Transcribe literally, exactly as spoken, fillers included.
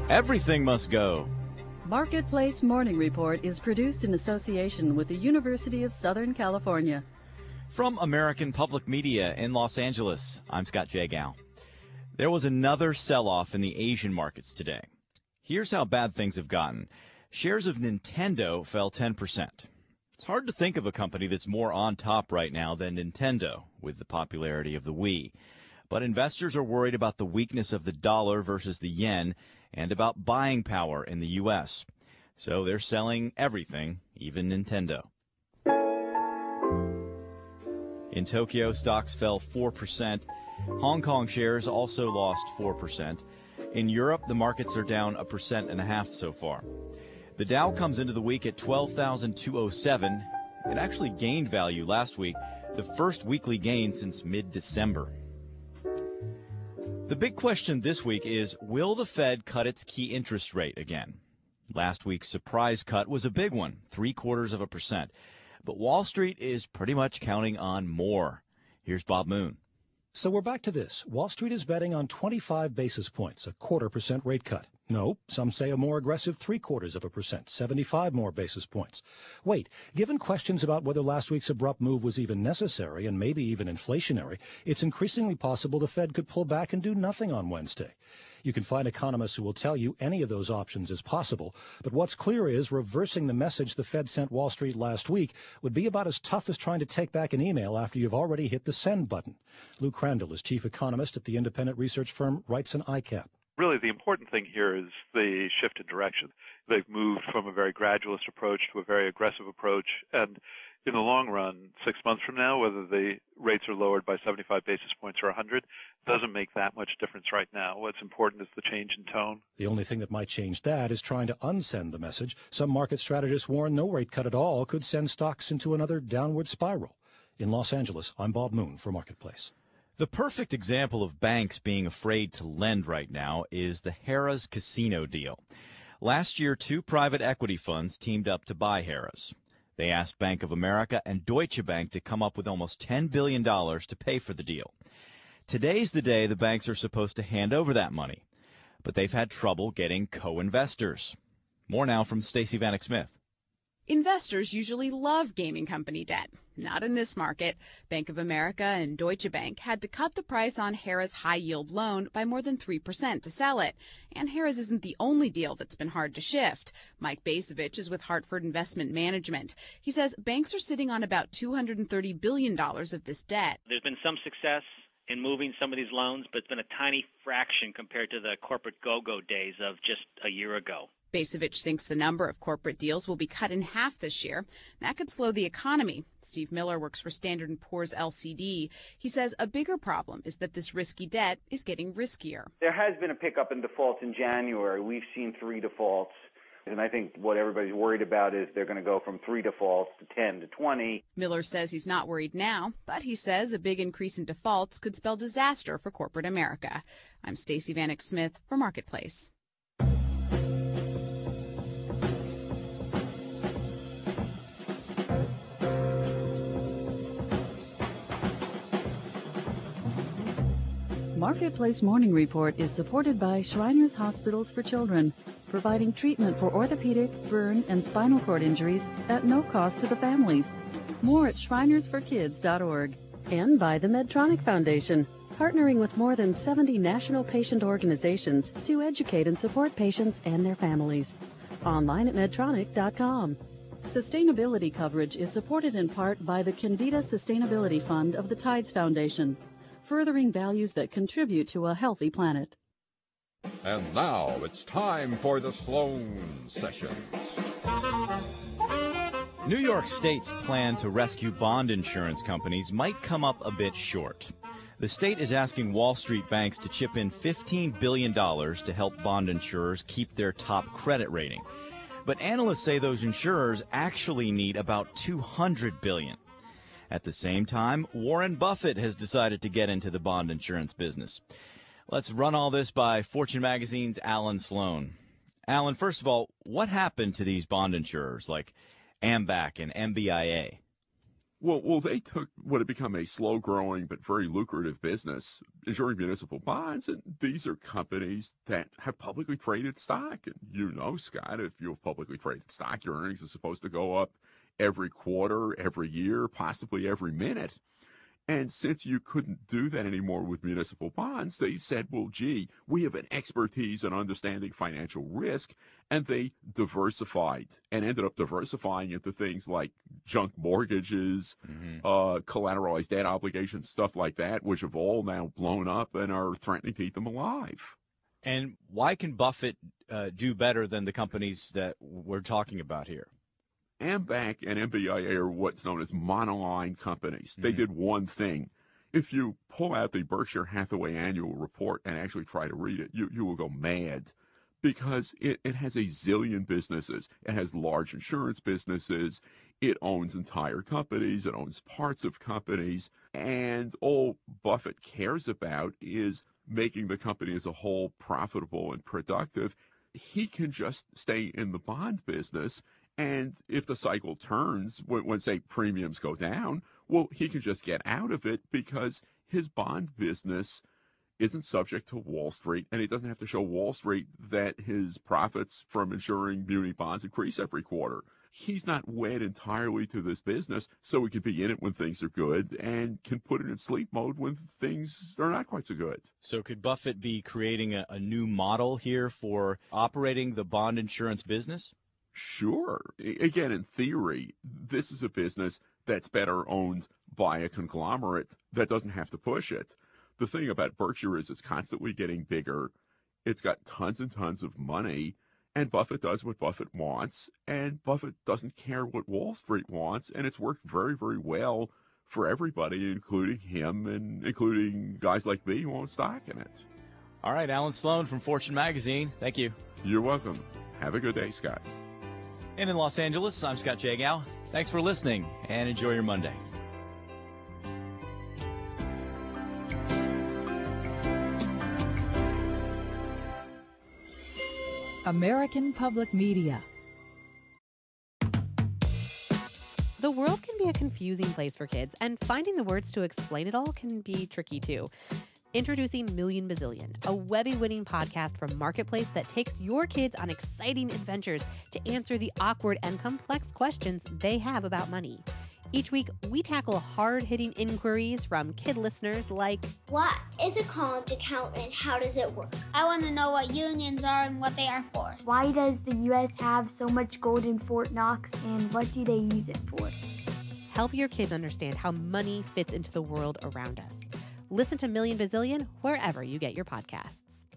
Everything must go. Marketplace Morning Report is produced in association with the University of Southern California. From American Public Media in Los Angeles, I'm Scott Jagow. There was another sell-off in the Asian markets today. Here's how bad things have gotten. Shares of Nintendo fell ten percent. It's hard to think of a company that's more on top right now than Nintendo, with the popularity of the Wii. But investors are worried about the weakness of the dollar versus the yen and about buying power in the U S. So they're selling everything, even Nintendo. In Tokyo, stocks fell four percent. Hong Kong shares also lost four percent. In Europe, the markets are down a percent and a half so far. The Dow comes into the week at twelve thousand two hundred seven. It actually gained value last week, the first weekly gain since mid-December. The big question this week is, will the Fed cut its key interest rate again? Last week's surprise cut was a big one, three quarters of a percent. But Wall Street is pretty much counting on more. Here's Bob Moon. So we're back to this. Wall Street is betting on twenty-five basis points, a quarter percent rate cut. No, some say a more aggressive three-quarters of a percent, seventy-five more basis points. Wait, given questions about whether last week's abrupt move was even necessary and maybe even inflationary, it's increasingly possible the Fed could pull back and do nothing on Wednesday. You can find economists who will tell you any of those options is possible, but what's clear is reversing the message the Fed sent Wall Street last week would be about as tough as trying to take back an email after you've already hit the send button. Lou Crandall is chief economist at the independent research firm Wrightson I C A P. Really, the important thing here is the shift in direction. They've moved from a very gradualist approach to a very aggressive approach, and in the long run, six months from now, whether the rates are lowered by seventy-five basis points or one hundred doesn't make that much difference right now. What's important is the change in tone. The only thing that might change that is trying to unsend the message. Some market strategists warn no rate cut at all could send stocks into another downward spiral. In Los Angeles, I'm Bob Moon for Marketplace. The perfect example of banks being afraid to lend right now is the Harrah's Casino deal. Last year, two private equity funds teamed up to buy Harrah's. They asked Bank of America and Deutsche Bank to come up with almost ten billion dollars to pay for the deal. Today's the day the banks are supposed to hand over that money, but they've had trouble getting co-investors. More now from Stacey Vanek Smith. Investors usually love gaming company debt. Not in this market. Bank of America and Deutsche Bank had to cut the price on Harrah's high-yield loan by more than three percent to sell it. And Harrah's isn't the only deal that's been hard to shift. Mike Basevich is with Hartford Investment Management. He says banks are sitting on about two hundred thirty billion dollars of this debt. There's been some success in moving some of these loans, but it's been a tiny fraction compared to the corporate go-go days of just a year ago. Basevich thinks the number of corporate deals will be cut in half this year. That could slow the economy. Steve Miller works for Standard and Poor's L C D. He says a bigger problem is that this risky debt is getting riskier. There has been a pickup in defaults in January. We've seen three defaults. And I think what everybody's worried about is they're going to go from three defaults to ten to twenty. Miller says he's not worried now, but he says a big increase in defaults could spell disaster for corporate America. I'm Stacey Vanek Smith for Marketplace. Marketplace Morning Report is supported by Shriners Hospitals for Children, providing treatment for orthopedic, burn, and spinal cord injuries at no cost to the families. More at shriners for kids dot org. And by the Medtronic Foundation, partnering with more than seventy national patient organizations to educate and support patients and their families. Online at medtronic dot com. Sustainability coverage is supported in part by the Candida Sustainability Fund of the Tides Foundation, furthering values that contribute to a healthy planet. And now it's time for the Sloan Sessions. New York State's plan to rescue bond insurance companies might come up a bit short. The state is asking Wall Street banks to chip in fifteen billion dollars to help bond insurers keep their top credit rating. But analysts say those insurers actually need about two hundred billion dollars. At the same time, Warren Buffett has decided to get into the bond insurance business. Let's run all this by Fortune Magazine's Alan Sloan. Alan, first of all, what happened to these bond insurers like AMBAC and M B I A? Well, well, they took what had become a slow-growing but very lucrative business, insuring municipal bonds, and these are companies that have publicly traded stock. And you know, Scott, if you have publicly traded stock, your earnings are supposed to go up every quarter, every year, possibly every minute. And since you couldn't do that anymore with municipal bonds, they said, well, gee, we have an expertise in understanding financial risk, and they diversified and ended up diversifying into things like junk mortgages, mm-hmm. uh, collateralized debt obligations, stuff like that, which have all now blown up and are threatening to eat them alive. And why can Buffett uh, do better than the companies that we're talking about here? AmBank and M B I A are what's known as monoline companies. Mm-hmm. They did one thing. If you pull out the Berkshire Hathaway annual report and actually try to read it, you, you will go mad because it, it has a zillion businesses. It has large insurance businesses. It owns entire companies. It owns parts of companies. And all Buffett cares about is making the company as a whole profitable and productive. He can just stay in the bond business. And if the cycle turns, when, when, say, premiums go down, well, he can just get out of it because his bond business isn't subject to Wall Street, and he doesn't have to show Wall Street that his profits from insuring muni bonds increase every quarter. He's not wed entirely to this business, so he can be in it when things are good and can put it in sleep mode when things are not quite so good. So could Buffett be creating a, a new model here for operating the bond insurance business? Sure. Again, in theory, this is a business that's better owned by a conglomerate that doesn't have to push it. The thing about Berkshire is it's constantly getting bigger. It's got tons and tons of money, and Buffett does what Buffett wants, and Buffett doesn't care what Wall Street wants, and it's worked very, very well for everybody, including him and including guys like me who own stock in it. All right, Alan Sloan from Fortune Magazine. Thank you. You're welcome. Have a good day, Scott. And in Los Angeles, I'm Scott Jagow. Thanks for listening, and enjoy your Monday. American Public Media. The world can be a confusing place for kids, and finding the words to explain it all can be tricky too. Introducing Million Bazillion, a Webby-winning podcast from Marketplace that takes your kids on exciting adventures to answer the awkward and complex questions they have about money. Each week, we tackle hard-hitting inquiries from kid listeners like, what is a college account and how does it work? I want to know what unions are and what they are for. Why does the U S have so much gold in Fort Knox and what do they use it for? Help your kids understand how money fits into the world around us. Listen to Million Bazillion wherever you get your podcasts.